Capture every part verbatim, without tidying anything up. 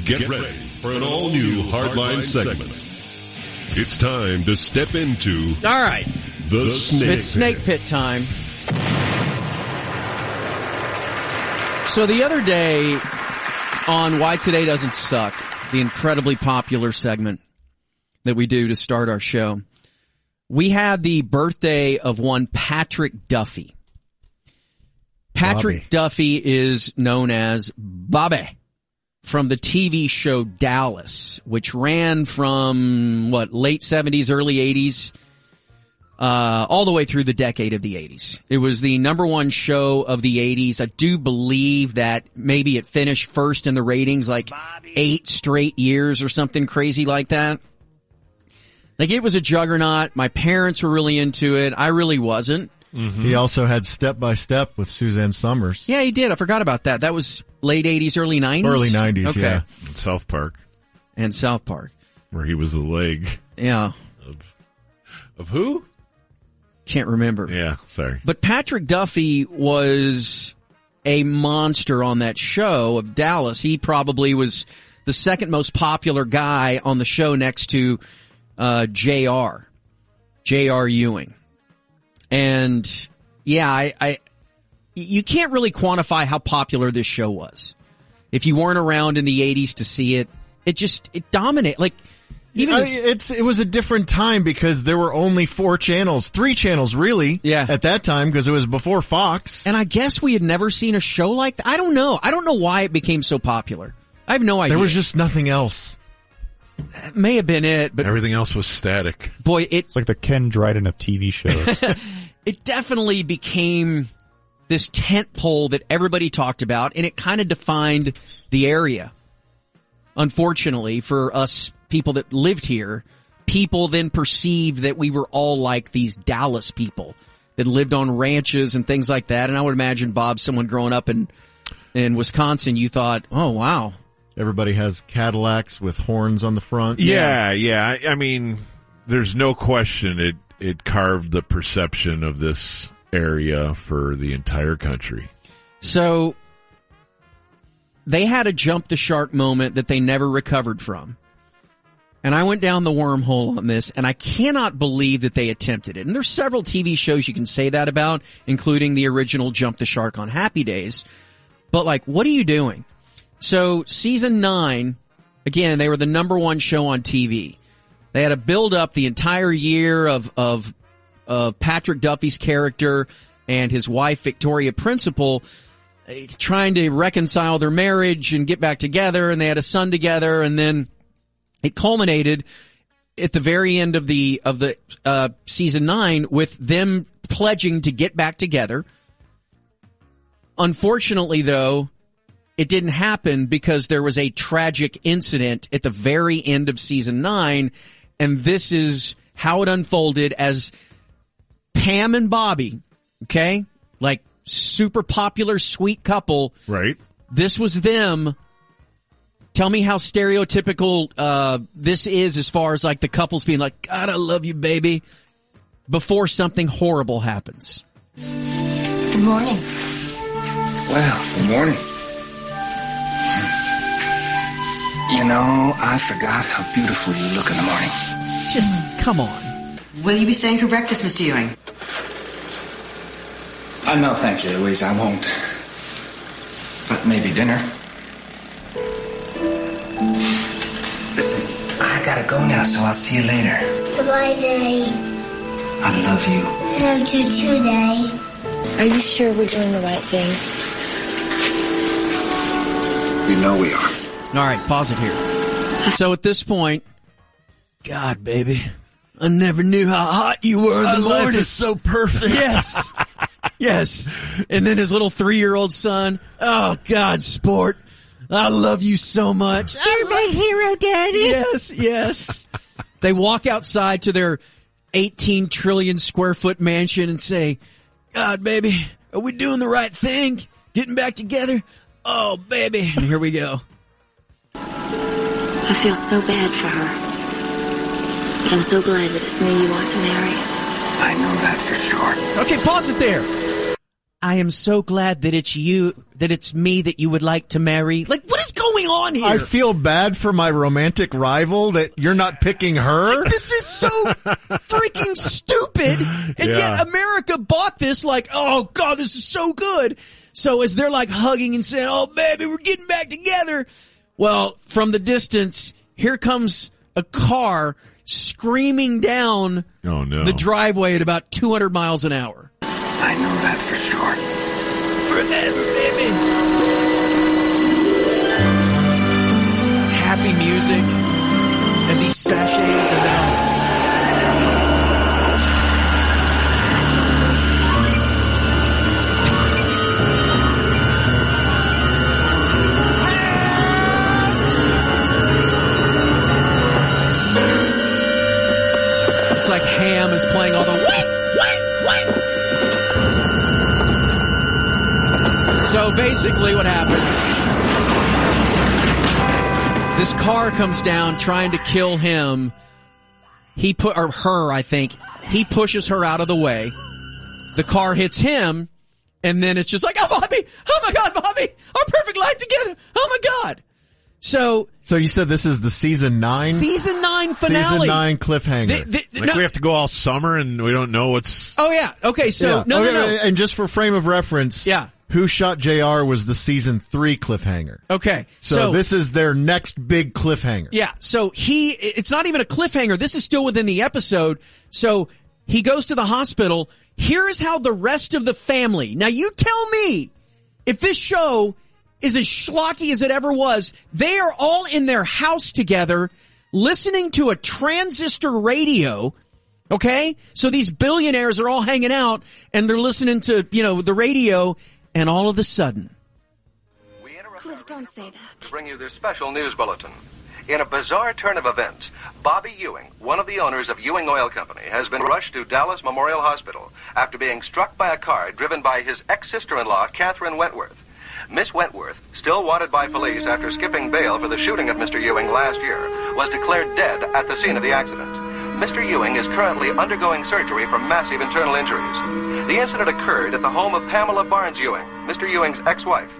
Get ready for an all-new Hardline segment. It's time to step into... All right. The Snake It's Snake Pit time. So the other day on Why Today Doesn't Suck, the incredibly popular segment that we do to start our show, we had the birthday of one Patrick Duffy. Patrick Bobby. Duffy is known as Bobby from the T V show Dallas, which ran from, what, late seventies, early eighties, uh, all the way through the decade of the eighties. It was the number one show of the eighties. I do believe that maybe it finished first in the ratings like Bobby. eight straight years or something crazy like that. Like, it was a juggernaut. My parents were really into it. I really wasn't. Mm-hmm. He also had Step by Step with Suzanne Summers. Yeah, he did. I forgot about that. That was late eighties, early nineties? Early nineties, okay. yeah. And South Park. And South Park. Where he was the leg. Yeah. Of, of who? Can't remember. Yeah, sorry. But Patrick Duffy was a monster on that show of Dallas. He probably was the second most popular guy on the show next to uh J R. J R. Ewing. And yeah, I, I, you can't really quantify how popular this show was. If you weren't around in the eighties to see it, it just, it dominated. Like, even I, as, it's, it was a different time because there were only four channels, three channels really. Yeah. At that time because it was before Fox. And I guess we had never seen a show like that. I don't know. I don't know why it became so popular. I have no idea. There was just nothing else. That may have been it, but everything else was static. Boy, it, it's like the Ken Dryden of T V shows. It definitely became this tent pole that everybody talked about, and it kind of defined the area. Unfortunately, for us people that lived here, people then perceived that we were all like these Dallas people that lived on ranches and things like that. And I would imagine, Bob, someone growing up in in Wisconsin, you thought, oh, wow. Everybody has Cadillacs with horns on the front. Yeah, yeah. I, I mean, there's no question it, it carved the perception of this area for the entire country. So they had a jump the shark moment that they never recovered from. And I went down the wormhole on this, and I cannot believe that they attempted it. And there's several T V shows you can say that about, including the original Jump the Shark on Happy Days. But, like, what are you doing? So, season nine, again, they were the number one show on T V. They had to build up the entire year of, of, of Patrick Duffy's character and his wife, Victoria Principal, trying to reconcile their marriage and get back together, and they had a son together, and then it culminated at the very end of the, of the, uh, season nine with them pledging to get back together. Unfortunately, though, it didn't happen because there was a tragic incident at the very end of season nine, and this is how it unfolded as Pam and Bobby, okay, like super popular, sweet couple. Right. This was them. Tell me how stereotypical uh this is as far as like the couples being like, God, I love you, baby, before something horrible happens. Good morning. Well, good morning. You know, I forgot how beautiful you look in the morning. Just, come on. Will you be staying for breakfast, Mister Ewing? Uh, no, thank you, Louise, I won't. But maybe dinner. Listen, I gotta go now, so I'll see you later. Goodbye, Daddy. I love you. I love you too, Daddy. Are you sure we're doing the right thing? You know we are. All right, pause it here. So at this point, God, baby, I never knew how hot you were in the Our morning. life is so perfect. Yes. Yes. And then his little three-year-old son, oh, God, sport, I love you so much. You're my hero, Daddy. Yes, yes. They walk outside to their eighteen trillion square foot mansion and say, God, baby, are we doing the right thing? Getting back together? Oh, baby. And here we go. I feel so bad for her. But I'm so glad that it's me you want to marry. I know that for sure. Okay, pause it there. I am so glad that it's you, that it's me that you would like to marry. Like, what is going on here? I feel bad for my romantic rival that you're not picking her. Like, this is so freaking stupid. And Yeah. yet America bought this like, oh God, this is so good. So as they're like hugging and saying, oh baby, we're getting back together. Well, from the distance, here comes a car screaming down Oh, no. the driveway at about two hundred miles an hour. I know that for sure. Forever, baby. Happy music as he sachets and out. It's like Ham is playing all the wait, wait, wait. So basically what happens, this car comes down trying to kill him. He put, or her, I think. He pushes her out of the way. The car hits him, and then it's just like, oh, Bobby, oh my God, Bobby, our perfect life together. Oh my God. So, So you said this is the season nine? season nine finale. Season nine cliffhanger. The- the- Like no- we have to go all summer and we don't know what's... oh yeah. Okay. So Yeah. no, Okay, no, no. And just for frame of reference, Yeah. Who Shot J R was the season three cliffhanger. Okay. So, So, this is their next big cliffhanger. yeah. So he, it's not even a cliffhanger. This is still within the episode. So he goes to the hospital. Here is how the rest of the family. Now you tell me if this show is as schlocky as it ever was. They are all in their house together listening to a transistor radio. Okay? So these billionaires are all hanging out and they're listening to, you know, the radio, and all of a sudden. Cliff, don't say that. To bring you this special news bulletin. In a bizarre turn of events, Bobby Ewing, one of the owners of Ewing Oil Company, has been rushed to Dallas Memorial Hospital after being struck by a car driven by his ex-sister-in-law, Catherine Wentworth. Miss Wentworth, still wanted by police after skipping bail for the shooting of Mister Ewing last year, was declared dead at the scene of the accident. Mister Ewing is currently undergoing surgery for massive internal injuries. The incident occurred at the home of Pamela Barnes Ewing, Mister Ewing's ex-wife.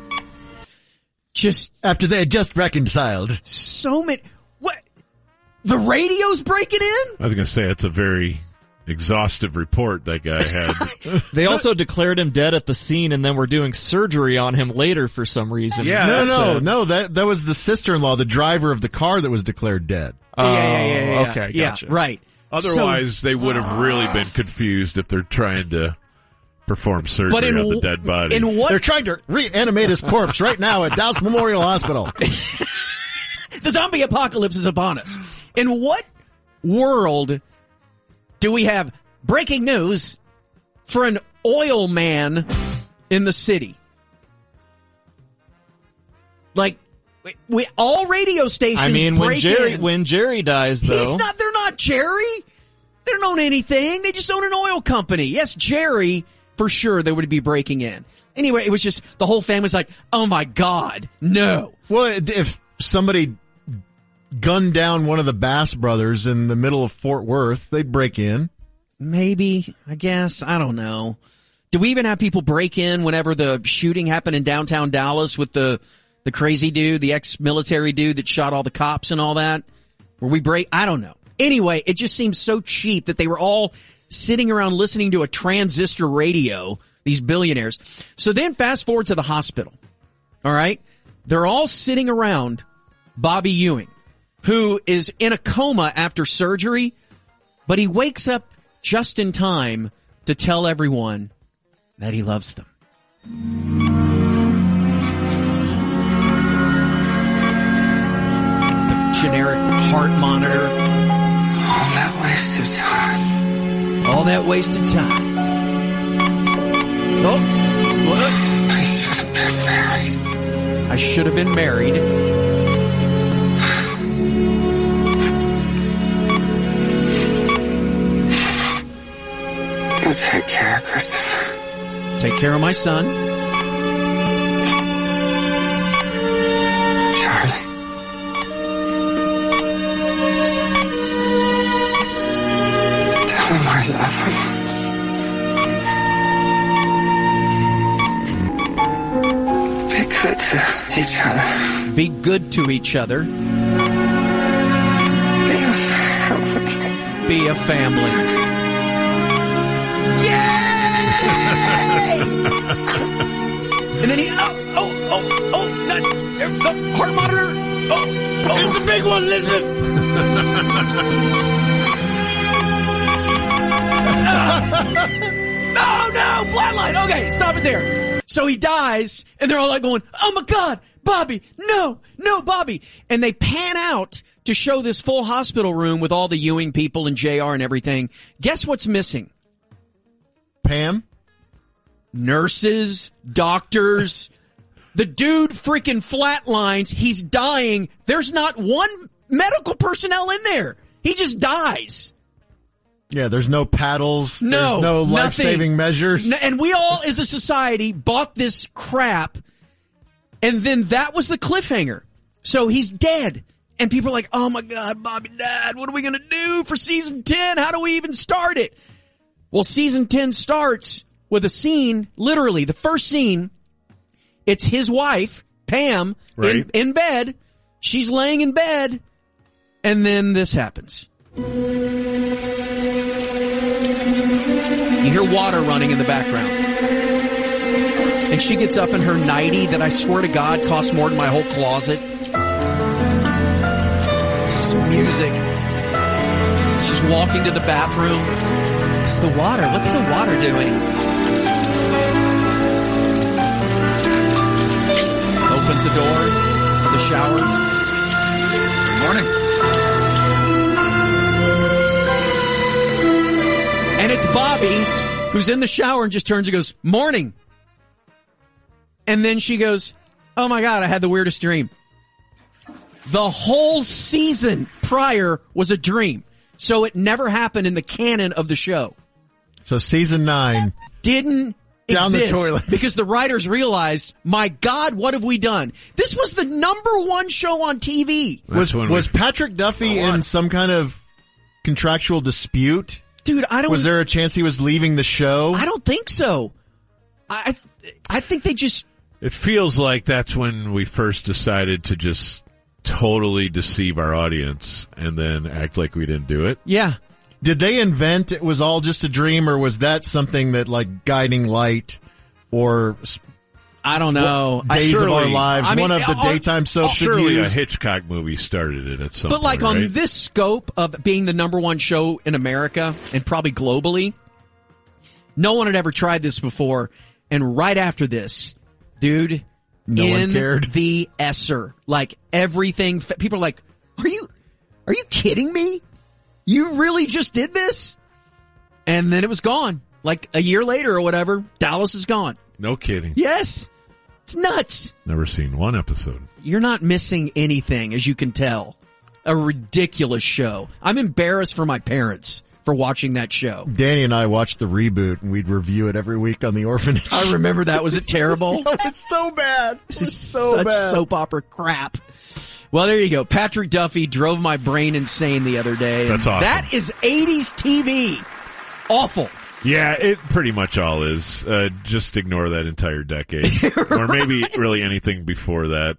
Just After they had just reconciled. so many. What? The radio's breaking in? I was going to say, it's a very exhaustive report that guy had. They also declared him dead at the scene and then were doing surgery on him later for some reason. Yeah, No, that's no, a- no. That that was the sister-in-law, the driver of the car that was declared dead. Oh, yeah, yeah, yeah, yeah. okay, yeah, gotcha. right. Otherwise, they would have really been confused if they're trying to perform surgery But in on the wh- dead body. In what? They're trying to reanimate his corpse right now at Dallas Memorial Hospital. The zombie apocalypse is upon us. In what world do we have breaking news for an oil man in the city? Like, we, we all radio stations. I mean, when break Jerry in. when Jerry dies, though, He's not. They're not Jerry. They don't own anything. They just own an oil company. Yes, Jerry, for sure, they would be breaking in. Anyway, it was just the whole family's like, "Oh my God, no!" Well, if somebody gunned down one of the Bass brothers in the middle of Fort Worth, they'd break in. Maybe, I guess, I don't know. Do we even have people break in whenever the shooting happened in downtown Dallas with the the crazy dude, the ex-military dude that shot all the cops and all that? Where we break? I don't know. Anyway, it just seems so cheap that they were all sitting around listening to a transistor radio, these billionaires. So then fast forward to the hospital. All right? They're all sitting around Bobby Ewing, who is in a coma after surgery, but he wakes up just in time to tell everyone that he loves them. The generic heart monitor. All that wasted time. All that wasted time. Oh, what? I should have been married. I should have been married. You take care, Christopher. Take care of my son. Charlie. Tell him I love him. each other. Be good to each other. Be a family. Be a family. Yay! And then he, oh, oh, oh, oh, not, uh, heart monitor. Oh, oh. It's the big one, Elizabeth. No, no, flatline. Okay, stop it there. So he dies, and they're all like going, oh my God, Bobby, no, no, Bobby. And they pan out to show this full hospital room with all the Ewing people and J R and everything. Guess what's missing? Pam? Nurses, doctors. The dude freaking flatlines. He's dying. There's not one medical personnel in there. He just dies. Yeah, there's no paddles. No, there's no nothing. life-saving measures. No, and we all, as a society, bought this crap. And then that was the cliffhanger. So he's dead. And people are like, oh my God, Bobby died. What are we going to do for season ten? How do we even start it? Well, season ten starts with a scene, literally, the first scene, it's his wife, Pam, right. in, in bed. She's laying in bed. And then this happens. You hear water running in the background. And she gets up in her nightie that I swear to God costs more than my whole closet. This music. She's walking to the bathroom. It's the water. What's the water doing? Opens the door of the shower. Good morning. And it's Bobby who's in the shower and just turns and goes, morning. And then she goes, oh my God, I had the weirdest dream. The whole season prior was a dream. So it never happened in the canon of the show. So season nine. Didn't Down exist the toilet. because the writers realized, my God, what have we done? This was the number one show on T V. Was, was Patrick Duffy in some kind of contractual dispute? Dude, I don't... Was there a chance he was leaving the show? I don't think so. I I think they just... It feels like that's when we first decided to just totally deceive our audience and then act like we didn't do it. Yeah. Did they invent it was all just a dream, or was that something that, like, Guiding Light or... I don't know. Days surely, of Our Lives, I mean, one of the uh, daytime soaps had Surely a used? Hitchcock movie started it at some But point, like on right? this scope of being the number one show in America and probably globally, no one had ever tried this before. And right after this, dude, No one in cared. the Esser, like everything, people are like, are you, are you kidding me? You really just did this? And then it was gone. Like a year later or whatever, Dallas is gone. No kidding. Yes. It's nuts. Never seen one episode. You're not missing anything, as you can tell. A ridiculous show. I'm embarrassed for my parents for watching that show. Danny and I watched the reboot, and we'd review it every week on The Orphanage. I remember that. Was it terrible? Oh, it's so bad. It's so Such bad. soap opera crap. Well, there you go. Patrick Duffy drove my brain insane the other day. That's awesome. That is eighties T V. Awful. Yeah, it pretty much all is. Uh, just ignore that entire decade. Or maybe really anything before that.